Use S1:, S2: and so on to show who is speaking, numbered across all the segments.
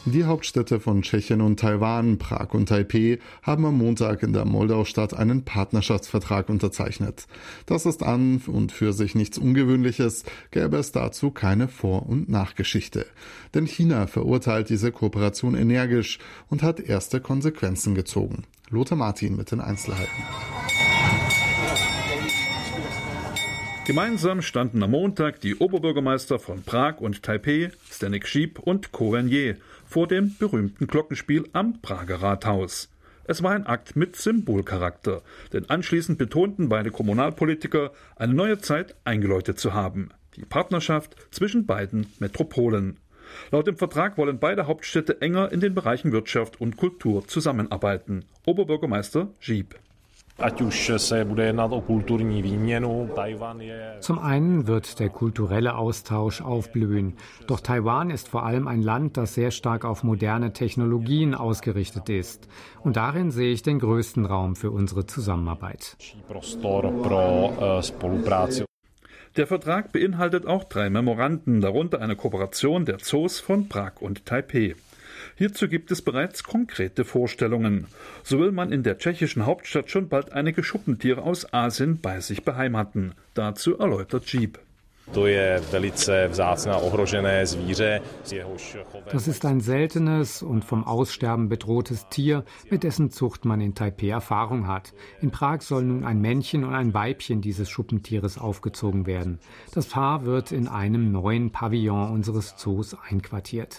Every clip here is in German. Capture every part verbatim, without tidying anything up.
S1: Die Hauptstädte von Tschechien und Taiwan, Prag und Taipeh, haben am Montag in der Moldau-Stadt einen Partnerschaftsvertrag unterzeichnet. Das ist an und für sich nichts Ungewöhnliches, gäbe es dazu keine Vor- und Nachgeschichte. Denn China verurteilt diese Kooperation energisch und hat erste Konsequenzen gezogen. Lothar Martin mit den Einzelheiten.
S2: Gemeinsam standen am Montag die Oberbürgermeister von Prag und Taipeh, Zdeněk Žíp und Ko Wen-je, vor dem berühmten Glockenspiel am Prager Rathaus. Es war ein Akt mit Symbolcharakter, denn anschließend betonten beide Kommunalpolitiker, eine neue Zeit eingeläutet zu haben. Die Partnerschaft zwischen beiden Metropolen. Laut dem Vertrag wollen beide Hauptstädte enger in den Bereichen Wirtschaft und Kultur zusammenarbeiten. Oberbürgermeister Žíp.
S3: Zum einen wird der kulturelle Austausch aufblühen. Doch Taiwan ist vor allem ein Land, das sehr stark auf moderne Technologien ausgerichtet ist. Und darin sehe ich den größten Raum für unsere Zusammenarbeit.
S2: Der Vertrag beinhaltet auch drei Memoranden, darunter eine Kooperation der Zoos von Prag und Taipeh. Hierzu gibt es bereits konkrete Vorstellungen. So will man in der tschechischen Hauptstadt schon bald einige Schuppentiere aus Asien bei sich beheimaten. Dazu erläutert Žíp.
S3: Das ist ein seltenes und vom Aussterben bedrohtes Tier, mit dessen Zucht man in Taipeh Erfahrung hat. In Prag soll nun ein Männchen und ein Weibchen dieses Schuppentieres aufgezogen werden. Das Paar wird in einem neuen Pavillon unseres Zoos einquartiert.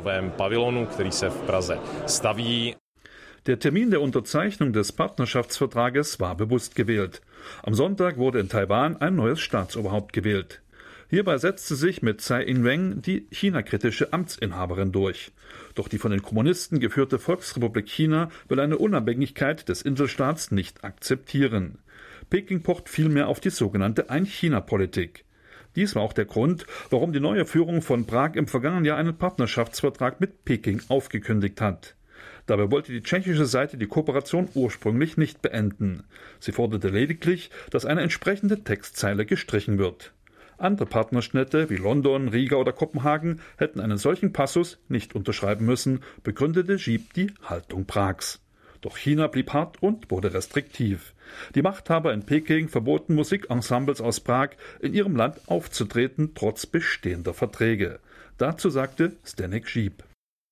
S2: Der Termin der Unterzeichnung des Partnerschaftsvertrages war bewusst gewählt. Am Sonntag wurde in Taiwan ein neues Staatsoberhaupt gewählt. Hierbei setzte sich mit Tsai Ing-wen die China-kritische Amtsinhaberin durch. Doch die von den Kommunisten geführte Volksrepublik China will eine Unabhängigkeit des Inselstaats nicht akzeptieren. Peking pocht vielmehr auf die sogenannte Ein-China-Politik. Dies war auch der Grund, warum die neue Führung von Prag im vergangenen Jahr einen Partnerschaftsvertrag mit Peking aufgekündigt hat. Dabei wollte die tschechische Seite die Kooperation ursprünglich nicht beenden. Sie forderte lediglich, dass eine entsprechende Textzeile gestrichen wird. Andere Partnerstädte wie London, Riga oder Kopenhagen hätten einen solchen Passus nicht unterschreiben müssen, begründete Žíp die Haltung Prags. Doch China blieb hart und wurde restriktiv. Die Machthaber in Peking verboten Musikensembles aus Prag in ihrem Land aufzutreten, trotz bestehender Verträge. Dazu sagte Zdeněk Žíp.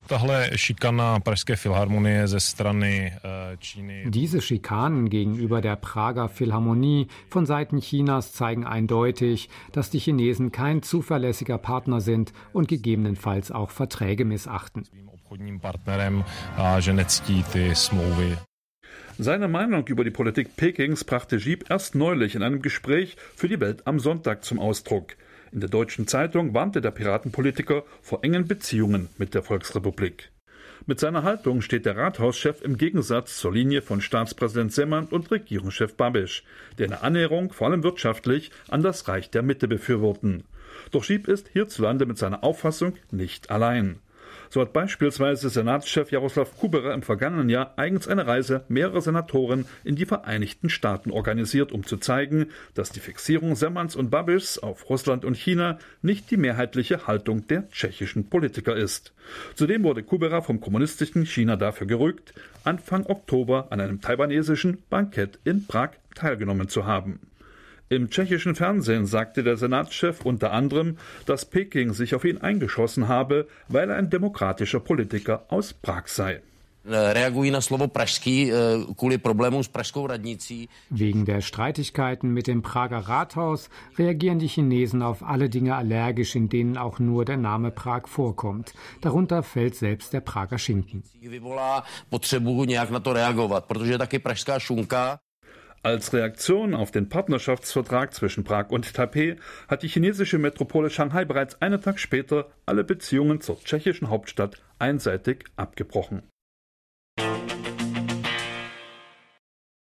S3: Diese Schikanen gegenüber der Prager Philharmonie von Seiten Chinas zeigen eindeutig, dass die Chinesen kein zuverlässiger Partner sind und gegebenenfalls auch Verträge missachten.
S2: Seine Meinung über die Politik Pekings brachte Žíp erst neulich in einem Gespräch für die Welt am Sonntag zum Ausdruck. In der Deutschen Zeitung warnte der Piratenpolitiker vor engen Beziehungen mit der Volksrepublik. Mit seiner Haltung steht der Rathauschef im Gegensatz zur Linie von Staatspräsident Zeman und Regierungschef Babiš, der eine Annäherung, vor allem wirtschaftlich, an das Reich der Mitte befürworten. Doch Žíp ist hierzulande mit seiner Auffassung nicht allein. So hat beispielsweise Senatschef Jaroslav Kubera im vergangenen Jahr eigens eine Reise mehrerer Senatoren in die Vereinigten Staaten organisiert, um zu zeigen, dass die Fixierung Zemans und Babišs auf Russland und China nicht die mehrheitliche Haltung der tschechischen Politiker ist. Zudem wurde Kubera vom kommunistischen China dafür gerügt, Anfang Oktober an einem taiwanesischen Bankett in Prag teilgenommen zu haben. Im tschechischen Fernsehen sagte der Senatschef unter anderem, dass Peking sich auf ihn eingeschossen habe, weil er ein demokratischer Politiker aus Prag sei.
S3: Wegen der Streitigkeiten mit dem Prager Rathaus reagieren die Chinesen auf alle Dinge allergisch, in denen auch nur der Name Prag vorkommt. Darunter fällt selbst der Prager Schinken.
S2: Als Reaktion auf den Partnerschaftsvertrag zwischen Prag und Taipeh hat die chinesische Metropole Shanghai bereits einen Tag später alle Beziehungen zur tschechischen Hauptstadt einseitig abgebrochen.